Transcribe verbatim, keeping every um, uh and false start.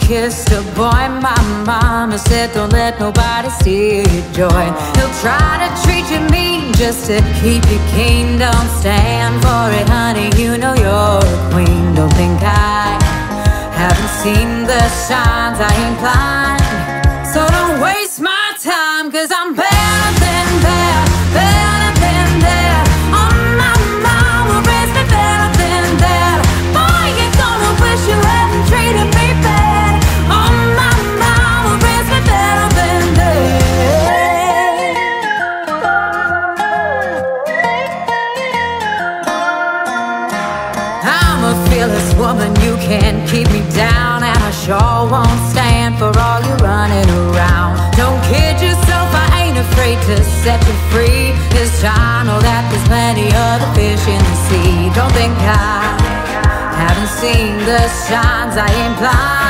kissed a boy. My mama said don't let nobody steal your joy. He'll try to treat you mean just to keep you keen. Don't stand for it, honey, you know you're a queen. Don't think I haven't seen the signs, I ain't blind. So don't waste my time, cause I'm better than that, better than that. Oh, my mama raised me better than that. Boy, you're gonna wish you hadn't treated me bad. Oh, my mama raised me better than that. I'm a fearless woman, you can't keep me down, and I sure won't stand for all you running around. Don't kid yourself, I ain't afraid to set you free. This I know that there's plenty other fish in the sea. Don't think I haven't seen the signs, I ain't blind.